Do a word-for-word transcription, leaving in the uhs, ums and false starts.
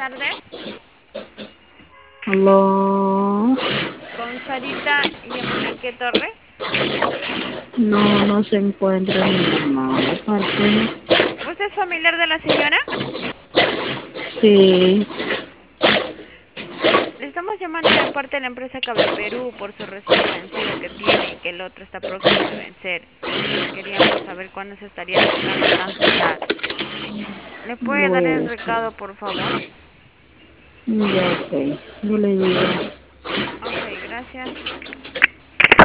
tardes. Aló. Con Sarita Yamunaque Torres. No, no se encuentra mi mamá. ¿De parte? ¿Usted es familiar de la señora? Sí. Le estamos llamando de parte de la empresa Cable Perú por su recibo vencido que tiene y que el otro está próximo de vencer. Queríamos saber cuándo se estaría tocando cancelar. ¿Le Le puede voy dar a el decir. recado, por favor? Ya, ok. Yo le digo. Ok, gracias.